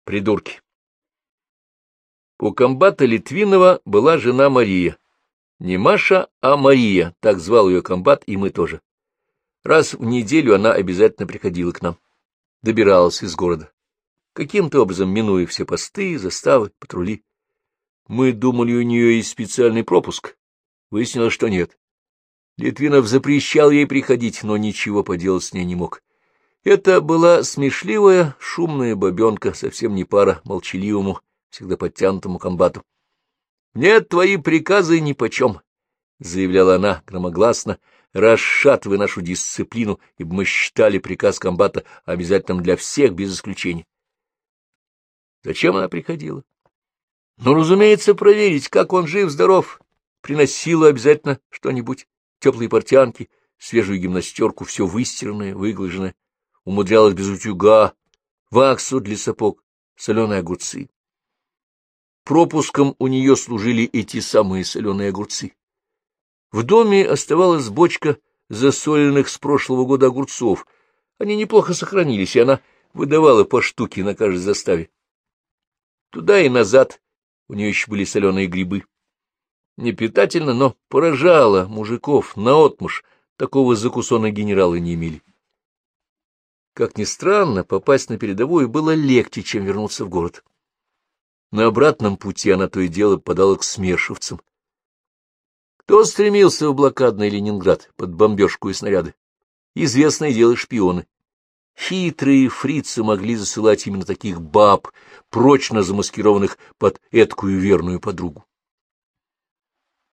Придурки. У комбата Литвинова была жена Мария. Не Маша, а Мария, так звал ее комбат, и мы тоже. Раз в неделю она обязательно приходила к нам. Добиралась из города. Каким-то образом, минуя все посты, заставы, патрули. Мы думали, у нее есть специальный пропуск. Выяснилось, что нет. Литвинов запрещал ей приходить, но ничего поделать с ней не мог. Это была смешливая, шумная бабенка, совсем не пара молчаливому, всегда подтянутому комбату. — Мне твои приказы нипочем, — заявляла она громогласно, расшатывая нашу дисциплину, ибо мы считали приказ комбата обязательным для всех, без исключения. Зачем она приходила? Ну, разумеется, проверить, как он жив-здоров. Приносила обязательно что-нибудь, теплые портянки, свежую гимнастерку, все выстиранное, выглаженное. Умудрялась без утюга, ваксу для сапог, соленые огурцы. Пропуском у нее служили эти самые соленые огурцы. В доме оставалась бочка засоленных с прошлого года огурцов. Они неплохо сохранились, и она выдавала по штуке на каждой заставе. Туда и назад у нее еще были соленые грибы. Не питательно, но поражало мужиков наотмашь, такого закусона генералы не имели. Как ни странно, попасть на передовую было легче, чем вернуться в город. На обратном пути она то и дело подала к смершевцам. Кто стремился в блокадный Ленинград под бомбежку и снаряды? Известное дело шпионы. Хитрые фрицы могли засылать именно таких баб, прочно замаскированных под эткую верную подругу.